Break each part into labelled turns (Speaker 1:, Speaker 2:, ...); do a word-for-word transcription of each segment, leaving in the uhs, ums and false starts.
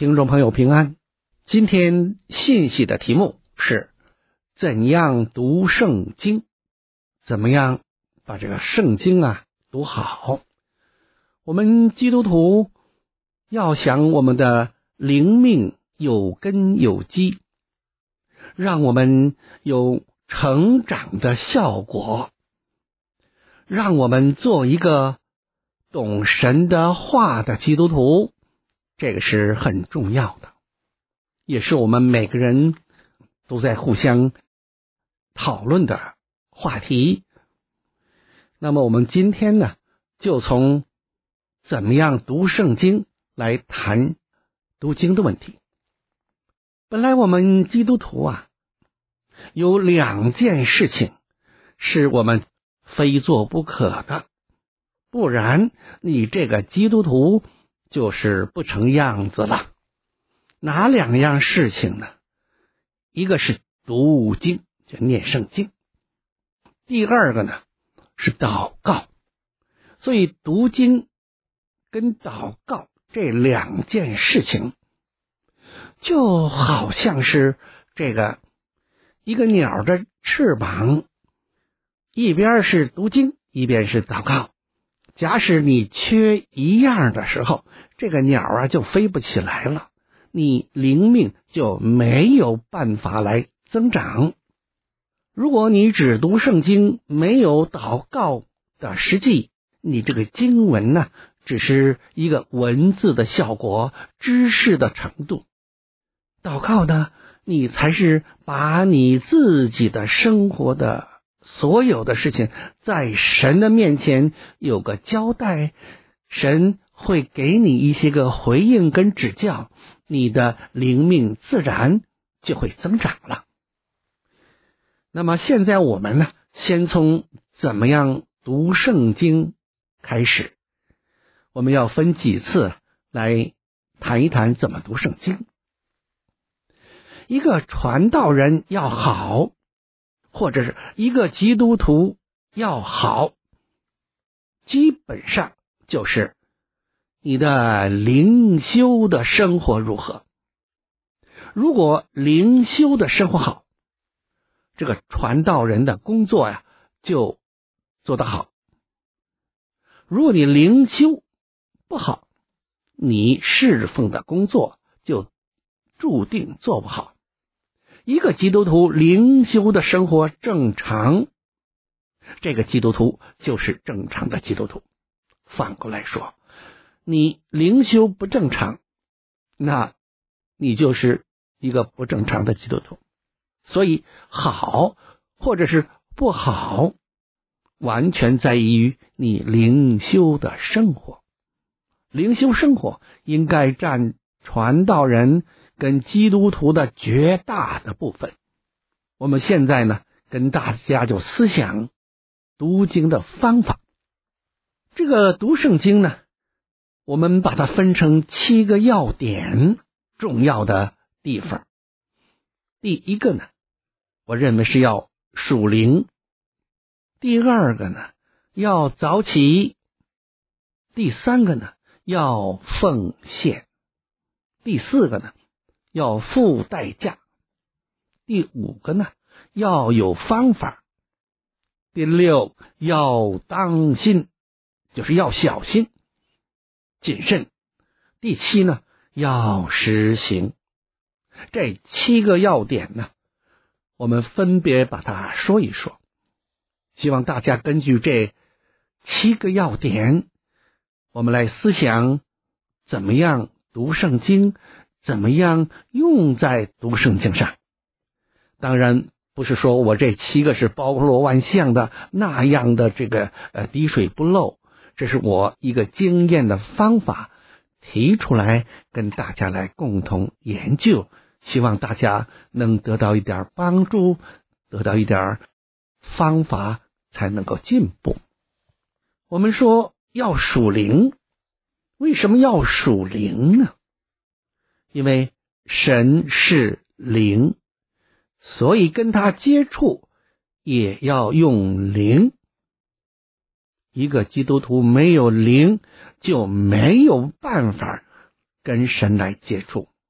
Speaker 1: 听众朋友平安，今天信息的题目是怎样读圣经，怎么样把这个圣经啊读好。我们基督徒要想我们的灵命有根有基，让我们有成长的效果，让我们做一个懂神的话的基督徒，这个是很重要的，也是我们每个人都在互相讨论的话题。那么我们今天呢，就从怎么样读圣经来谈读经的问题。本来我们基督徒啊，有两件事情是我们非做不可的，不然你这个基督徒就是不成样子了。哪两样事情呢？一个是读经，就念圣经；第二个呢是祷告。所以读经跟祷告这两件事情，就好像是这个一个鸟的翅膀，一边是读经，一边是祷告。假使你缺一样的时候，这个鸟啊就飞不起来了，你灵命就没有办法来增长。如果你只读圣经，没有祷告的实际，你这个经文呢，只是一个文字的效果，知识的程度。祷告呢，你才是把你自己的生活的所有的事情在神的面前有个交代，神会给你一些个回应跟指教，你的灵命自然就会增长了。那么现在我们呢，先从怎么样读圣经开始，我们要分几次来谈一谈怎么读圣经。一个传道人要好，或者是一个基督徒要好，基本上就是你的灵修的生活如何。如果灵修的生活好，这个传道人的工作呀就做得好。如果你灵修不好，你侍奉的工作就注定做不好。一个基督徒灵修的生活正常，这个基督徒就是正常的基督徒。反过来说，你灵修不正常，那你就是一个不正常的基督徒。所以好或者是不好，完全在于你灵修的生活。灵修生活应该占传道人跟基督徒的绝大的部分。我们现在呢，跟大家就思想读经的方法。这个读圣经呢，我们把它分成七个要点，重要的地方。第一个呢，我认为是要属灵；第二个呢，要早起；第三个呢，要奉献；第四个呢，要付代价；第五个呢，要有方法；第六，要当心，就是要小心谨慎；第七呢，要实行。这七个要点呢，我们分别把它说一说，希望大家根据这七个要点，我们来思想怎么样读圣经，怎么样用在读圣经上。当然不是说我这七个是包罗万象的，那样的这个呃滴水不漏，这是我一个经验的方法提出来跟大家来共同研究，希望大家能得到一点帮助，得到一点方法，才能够进步。我们说要属灵，为什么要属灵呢？因为神是灵，所以跟他接触也要用灵。一个基督徒没有灵，就没有办法跟神来接触。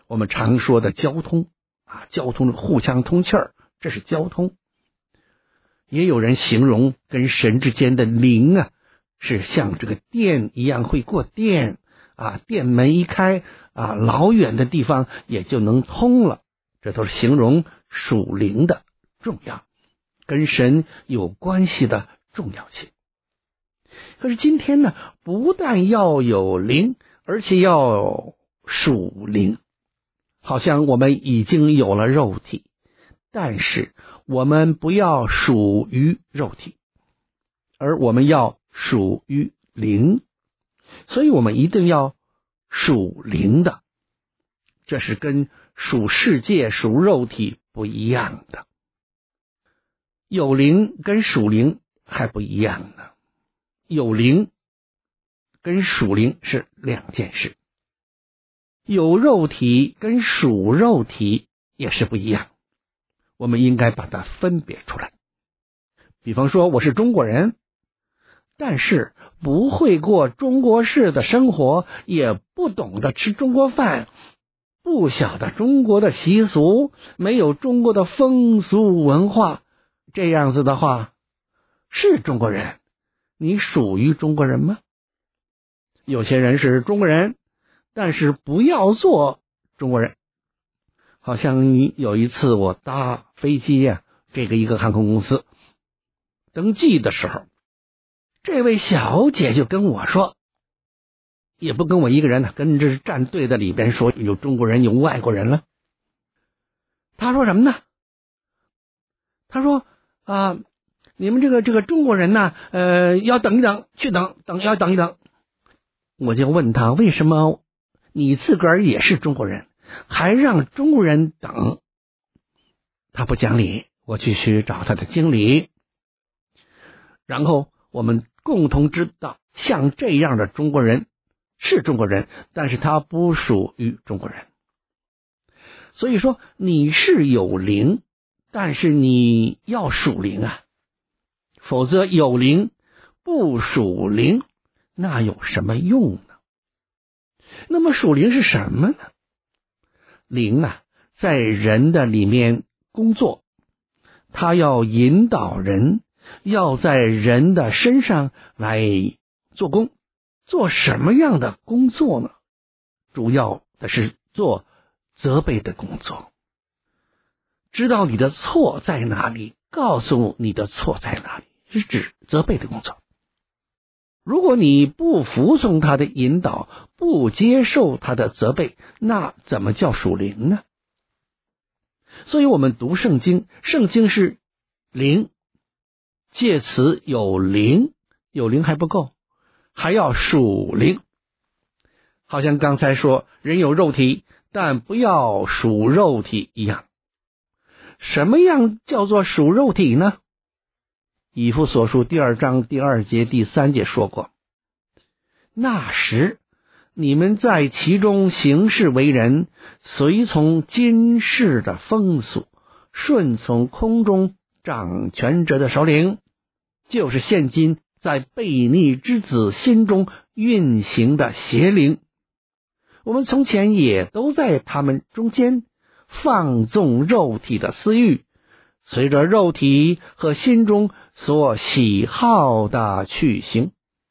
Speaker 1: 我们常说的交通啊，交通互相通气儿，这是交通。也有人形容跟神之间的灵啊，是像这个电一样会过电啊，电门一开啊，老远的地方也就能通了。这都是形容属灵的重要，跟神有关系的重要性。可是今天呢，不但要有灵，而且要属灵。好像我们已经有了肉体，但是我们不要属于肉体，而我们要属于灵，所以我们一定要属灵的。这是跟属世界、属肉体不一样的。有灵跟属灵还不一样呢。有灵跟属灵是两件事。有肉体跟属肉体也是不一样，我们应该把它分别出来。比方说我是中国人，但是不会过中国式的生活，也不懂得吃中国饭，不晓得中国的习俗，没有中国的风俗文化，这样子的话，是中国人，你属于中国人吗？有些人是中国人，但是不要做中国人。好像有一次我搭飞机呀、啊，这个一个航空公司登记的时候，这位小姐就跟我说，也不跟我一个人呢，跟这站队的里边说有中国人有外国人了。他说什么呢？他说啊，你们这个这个中国人呢，呃，要等一等，去等等要等一等。我就问他，为什么你自个儿也是中国人，还让中国人等？他不讲理，我继续找他的经理，然后我们共同知道，像这样的中国人是中国人，但是他不属于中国人。所以说你是有灵，但是你要属灵啊，否则有灵不属灵，那有什么用呢？那么属灵是什么呢？灵啊，在人的里面工作，他要引导人，要在人的身上来做工。做什么样的工作呢？主要的是做责备的工作，知道你的错在哪里，告诉你的错在哪里，是指责备的工作。如果你不服从他的引导，不接受他的责备，那怎么叫属灵呢？所以我们读圣经，圣经是灵，借此有灵，有灵还不够，还要属灵。好像刚才说人有肉体，但不要属肉体一样。什么样叫做属肉体呢？以弗所书第二章第二节第三节说过，那时你们在其中行事为人，随从今世的风俗，顺从空中掌权者的首领，就是现今在悖逆之子心中运行的邪灵。我们从前也都在他们中间放纵肉体的私欲，随着肉体和心中所喜好的去行。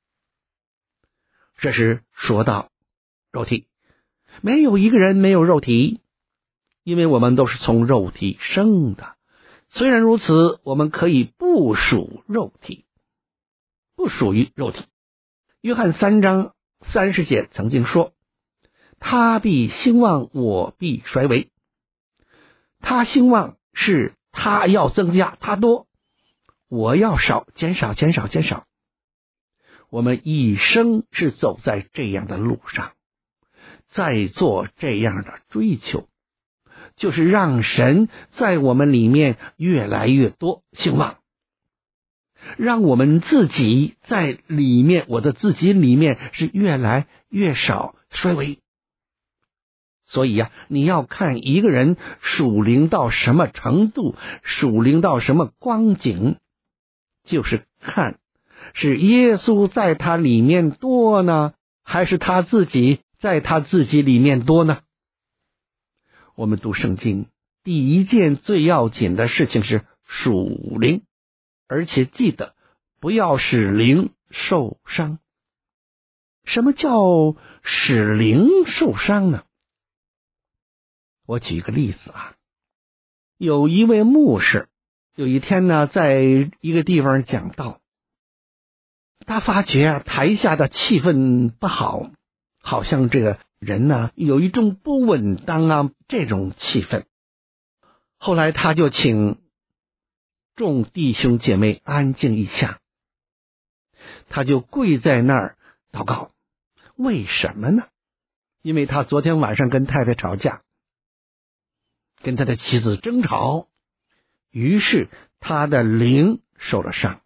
Speaker 1: 这是说到肉体，没有一个人没有肉体，因为我们都是从肉体生的。虽然如此，我们可以不属肉体，不属于肉体。约翰三章三十节曾经说，他必兴旺，我必衰微。他兴旺是他要增加，他多，我要少，减少减少减少。我们一生是走在这样的路上，在做这样的追求，就是让神在我们里面越来越多兴旺，让我们自己在里面，我的自己里面是越来越少衰微。所以呀、啊，你要看一个人属灵到什么程度，属灵到什么光景，就是看是耶稣在他里面多呢，还是他自己在他自己里面多呢？ 我们读圣经，第一件最要紧的事情是属灵，而且记得不要使灵受伤。什么叫使灵受伤呢？我举一个例子啊，有一位牧师，有一天呢，在一个地方讲道，他发觉啊，台下的气氛不好，好像这个人呢有一种不稳当啊，这种气氛。后来他就请众弟兄姐妹安静一下，他就跪在那儿祷告。为什么呢？因为他昨天晚上跟太太吵架，跟他的妻子争吵，于是他的灵受了伤，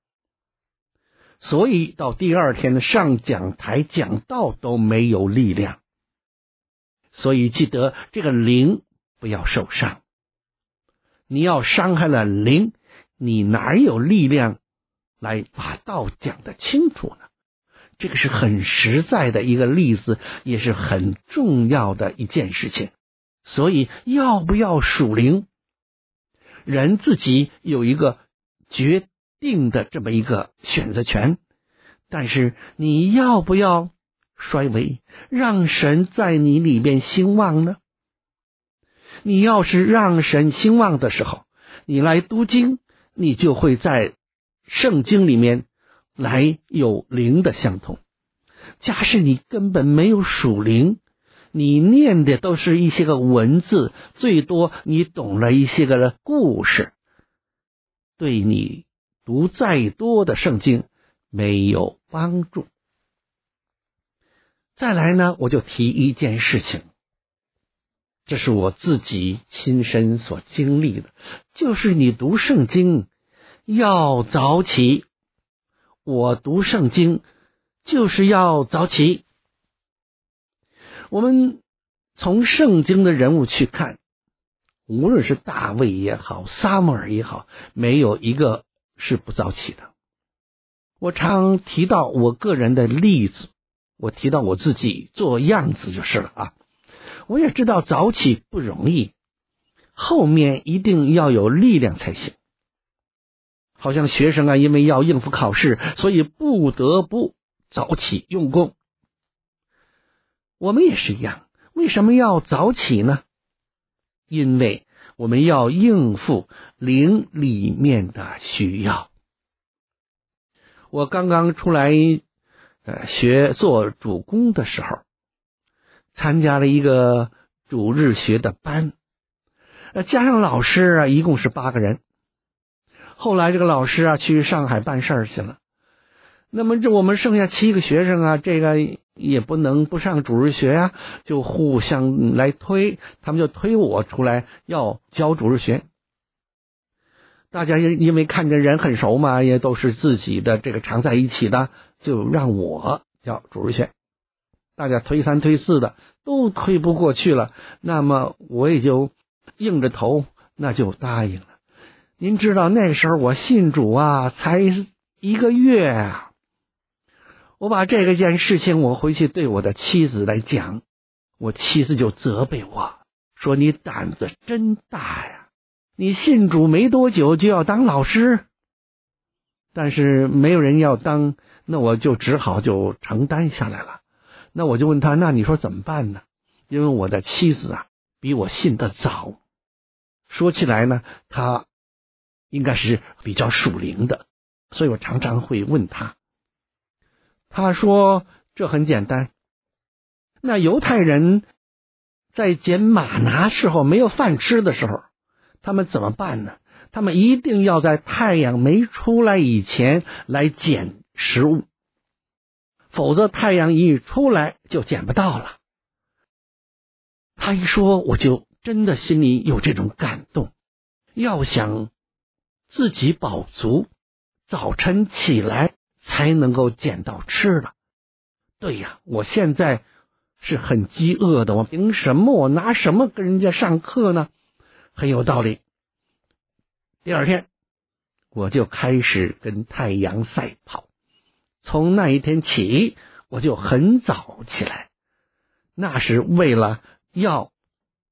Speaker 1: 所以到第二天上讲台讲道都没有力量。所以记得这个灵不要受伤，你要伤害了灵，你哪有力量来把道讲得清楚呢？这个是很实在的一个例子，也是很重要的一件事情。所以要不要属灵，人自己有一个决定的这么一个选择权，但是你要不要衰微，让神在你里面兴旺呢？你要是让神兴旺的时候，你来读经，你就会在圣经里面来有灵的相通。假使你根本没有属灵，你念的都是一些个文字，最多你懂了一些个故事，对你读再多的圣经没有帮助。再来呢，我就提一件事情，这是我自己亲身所经历的，就是你读圣经要早起。我读圣经就是要早起。我们从圣经的人物去看，无论是大卫也好，撒母耳也好，没有一个是不早起的。我常提到我个人的例子，我提到我自己做样子就是了啊。我也知道早起不容易，后面一定要有力量才行。好像学生啊，因为要应付考试，所以不得不早起用功。我们也是一样，为什么要早起呢？因为我们要应付灵里面的需要。我刚刚出来呃学做主工的时候，参加了一个主日学的班，呃加上老师啊，一共是八个人。后来这个老师啊去上海办事儿去了，那么这我们剩下七个学生啊，这个也不能不上主日学啊，就互相来推，他们就推我出来要教主日学。大家因为看见人很熟嘛，也都是自己的这个常在一起的，就让我教主日学。大家推三推四的都推不过去了，那么我也就硬着头那就答应了。您知道那个时候我信主啊才一个月啊，我把这个件事情我回去对我的妻子来讲，我妻子就责备我说，你胆子真大呀，你信主没多久就要当老师。但是没有人要当，那我就只好就承担下来了。那我就问他，那你说怎么办呢？因为我的妻子啊比我信得早，说起来呢他应该是比较属灵的，所以我常常会问他。他说这很简单，那犹太人在捡玛拿时候没有饭吃的时候，他们怎么办呢？他们一定要在太阳没出来以前来捡食物，否则太阳一出来就捡不到了。他一说，我就真的心里有这种感动，要想自己饱足，早晨起来才能够捡到吃的。对呀，我现在是很饥饿的，我凭什么我拿什么跟人家上课呢？很有道理。第二天我就开始跟太阳赛跑，从那一天起我就很早起来，那是为了要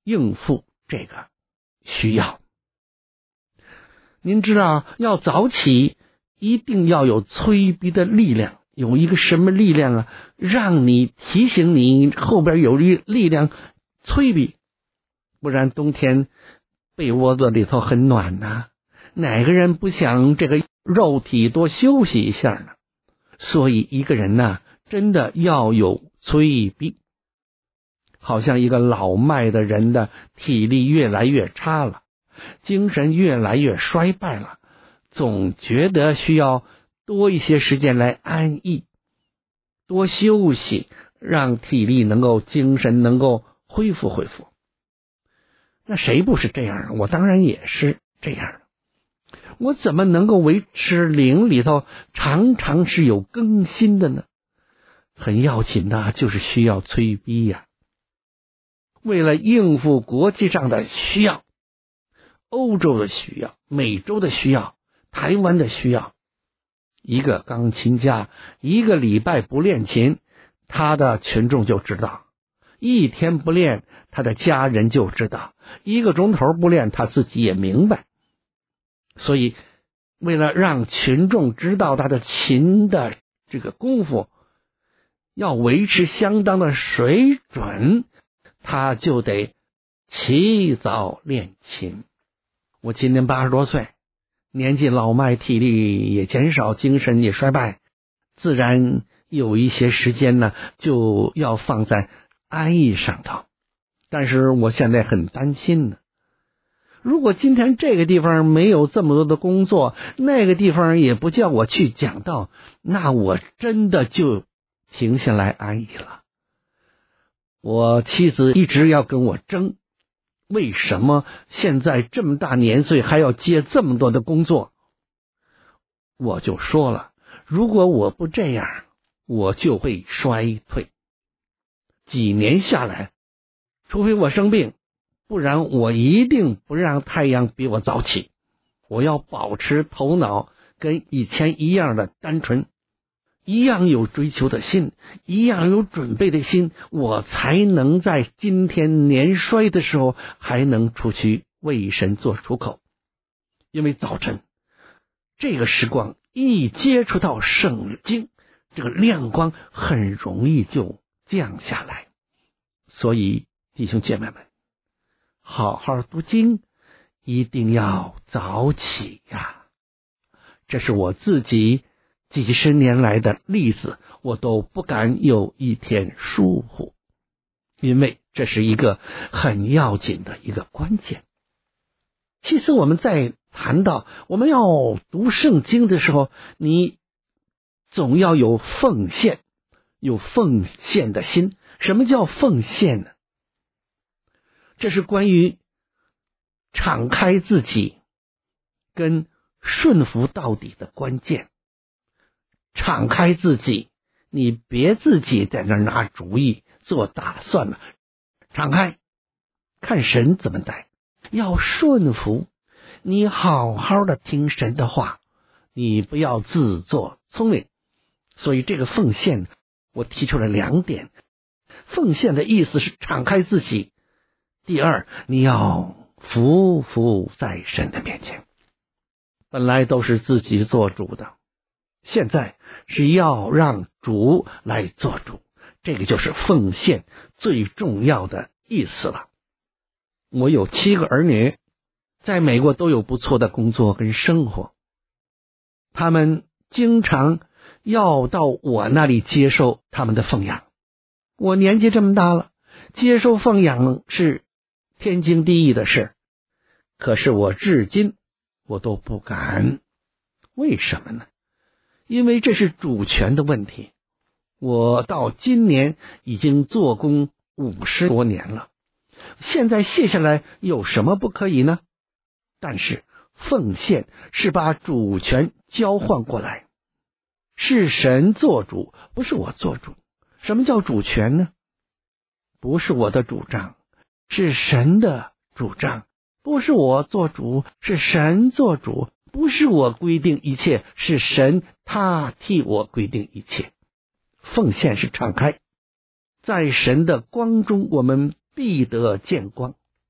Speaker 1: 应付这个需要。您知道，要早起一定要有催逼的力量，有一个什么力量啊？让你提醒你后边有一力量催逼，不然冬天被窝子里头很暖呐、啊，哪个人不想这个肉体多休息一下呢？所以一个人呐，真的要有催逼。好像一个老迈的人的体力越来越差了，精神越来越衰败了，总觉得需要多一些时间来安逸，多休息，让体力能够精神能够恢复恢复。那谁不是这样？我当然也是这样的。我怎么能够维持灵里头常常是有更新的呢？很要紧的就是需要催逼呀、啊。为了应付国际上的需要，欧洲的需要，美洲的需要，台湾的需要，一个钢琴家一个礼拜不练琴，他的群众就知道；一天不练，他的家人就知道；一个钟头不练，他自己也明白。所以为了让群众知道他的琴的这个功夫要维持相当的水准，他就得起早练琴。我今年八十多岁，年纪老迈，体力也减少，精神也衰败，自然有一些时间呢就要放在安逸上头。但是我现在很担心呢，如果今天这个地方没有这么多的工作，那个地方也不叫我去讲道，那我真的就停下来安逸了。我妻子一直要跟我争，为什么现在这么大年岁还要接这么多的工作？我就说了，如果我不这样，我就会衰退。几年下来，除非我生病，不然我一定不让太阳比我早起。我要保持头脑跟以前一样的单纯，一样有追求的心，一样有准备的心，我才能在今天年衰的时候还能出去为神做出口。因为早晨这个时光一接触到圣经，这个亮光很容易就降下来。所以弟兄姐妹们，好好读经，一定要早起呀！这是我自己几十年来的例子，我都不敢有一天疏忽，因为这是一个很要紧的一个关键。其实我们在谈到我们要读圣经的时候，你总要有奉献，有奉献的心。什么叫奉献呢？这是关于敞开自己跟顺服到底的关键。敞开自己，你别自己在那儿拿主意做打算了，敞开看神怎么带，要顺服，你好好的听神的话，你不要自作聪明。所以这个奉献我提出了两点。奉献的意思是敞开自己，第二，你要匍匐在神的面前。本来都是自己做主的，现在是要让主来做主，这个就是奉献最重要的意思了。我有七个儿女，在美国都有不错的工作跟生活，他们经常要到我那里接受他们的奉养。我年纪这么大了，接受奉养是天经地义的事，可是我至今我都不敢。为什么呢？因为这是主权的问题。我到今年已经做工五十多年了，现在卸下来有什么不可以呢？但是奉献是把主权交换过来，是神做主，不是我做主。什么叫主权呢？不是我的主张，是神的主张。不是我做主，是神做主。不是我规定一切，是神他替我规定一切。奉献是敞开，在神的光中我们必得见光。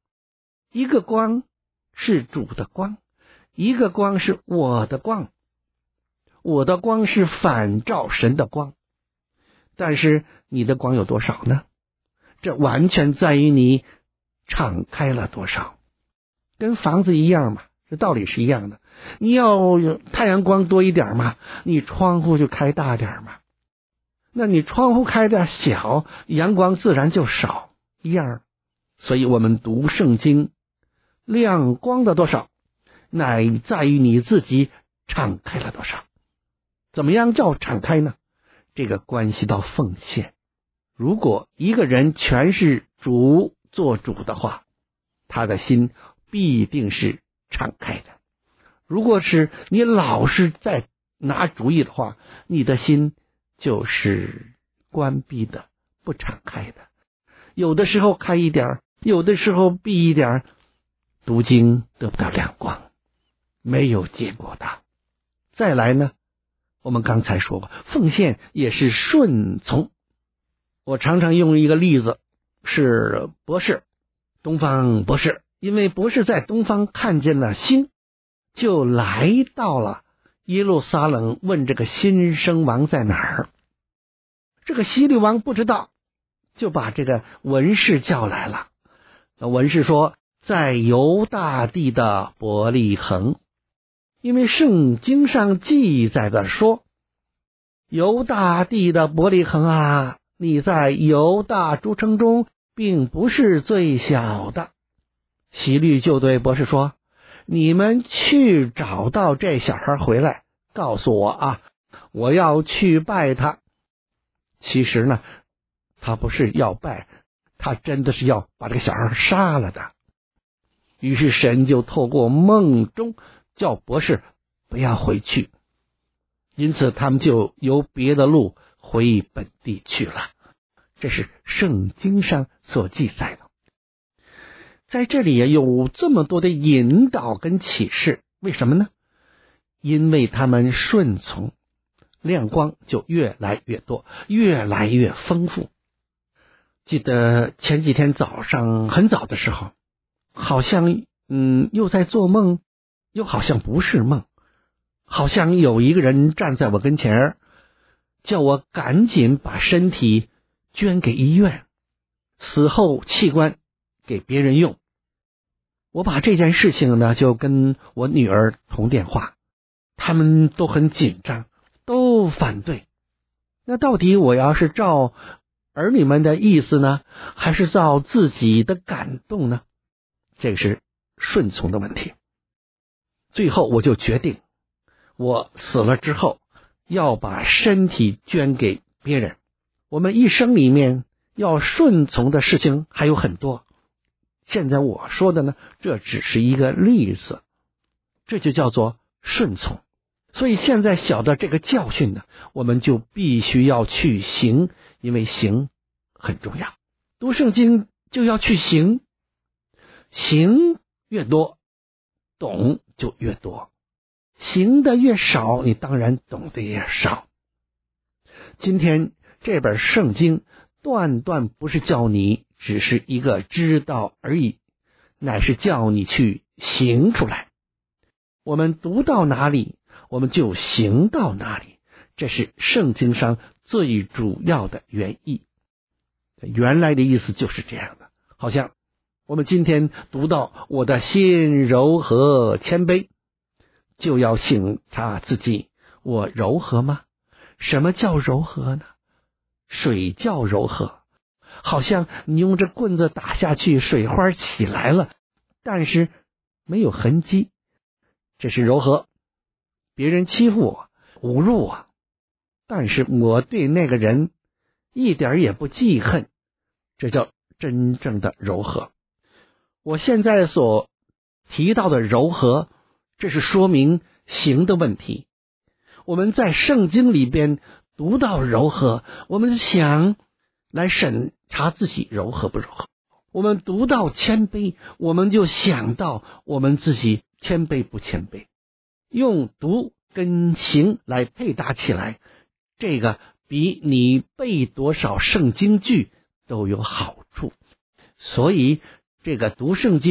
Speaker 1: 一个光是主的光，一个光是我的光，我的光是反照神的光，但是你的光有多少呢？这完全在于你敞开了多少。跟房子一样嘛，这道理是一样的。你要有太阳光多一点嘛，你窗户就开大点嘛。那你窗户开的小，阳光自然就少一样。所以我们读圣经，亮光的多少，乃在于你自己敞开了多少。怎么样叫敞开呢？这个关系到奉献。如果一个人全是主做主的话，他的心必定是敞开的。如果是你老是在拿主意的话，你的心就是关闭的，不敞开的。有的时候开一点，有的时候闭一点，读经得不到亮光，没有结果的。再来呢，我们刚才说过，奉献也是顺从。我常常用一个例子，是博士，东方博士，因为博士在东方看见了星，就来到了耶路撒冷，问这个新生王在哪儿。这个希律王不知道，就把这个文士叫来了。那文士说，在犹大地的伯利恒，因为圣经上记载的说，犹大地的伯利恒啊，你在犹大诸城中并不是最小的。希律就对博士说，你们去找到这小孩回来，告诉我啊，我要去拜他。其实呢，他不是要拜，他真的是要把这个小孩杀了的。于是神就透过梦中叫博士不要回去，因此他们就由别的路回本地去了。这是圣经上所记载的。在这里也有这么多的引导跟启示，为什么呢？因为他们顺从，亮光就越来越多，越来越丰富。记得前几天早上很早的时候，好像嗯又在做梦，又好像不是梦，好像有一个人站在我跟前，叫我赶紧把身体捐给医院，死后器官给别人用。我把这件事情呢就跟我女儿通电话，他们都很紧张，都反对。那到底我要是照儿女们的意思呢，还是照自己的感动呢？这个是顺从的问题。最后我就决定，我死了之后要把身体捐给别人。我们一生里面要顺从的事情还有很多，现在我说的呢，这只是一个例子，这就叫做顺从。所以现在小的这个教训呢，我们就必须要去行，因为行很重要。读圣经就要去行，行越多，懂就越多，行的越少，你当然懂得越少。今天这本圣经断断不是叫你只是一个知道而已，乃是叫你去行出来。我们读到哪里，我们就行到哪里，这是圣经上最主要的原意。原来的意思就是这样的，好像我们今天读到我的心柔和谦卑，就要省察自己，我柔和吗？什么叫柔和呢？水叫柔和，好像你用这棍子打下去，水花起来了，但是没有痕迹，这是柔和。别人欺负我，侮辱我，但是我对那个人一点也不记恨，这叫真正的柔和。我现在所提到的柔和，这是说明行的问题。我们在圣经里边读到柔和，我们想来审查自己柔和不柔和。我们读到谦卑，我们就想到我们自己谦卑不谦卑。用读跟行来配搭起来，这个比你背多少圣经句都有好处。所以这个读圣经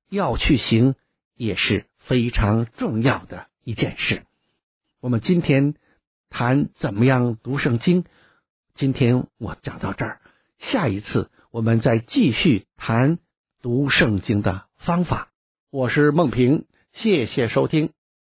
Speaker 1: 要去行也是非常重要的一件事。我们今天谈怎么样读圣经，今天我讲到这儿，下一次我们再继续谈读圣经的方法。我是孟平，谢谢收听。